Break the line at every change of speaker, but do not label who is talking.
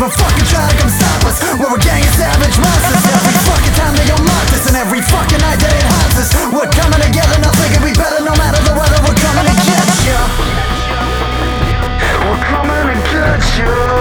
even fucking try to come stop us. We're a gang of savage monsters. Every fucking time they all mock us, and every fucking night that it haunts us. We're coming together, not thinking we better. No matter the weather, we're coming to get ya. We're coming to get ya.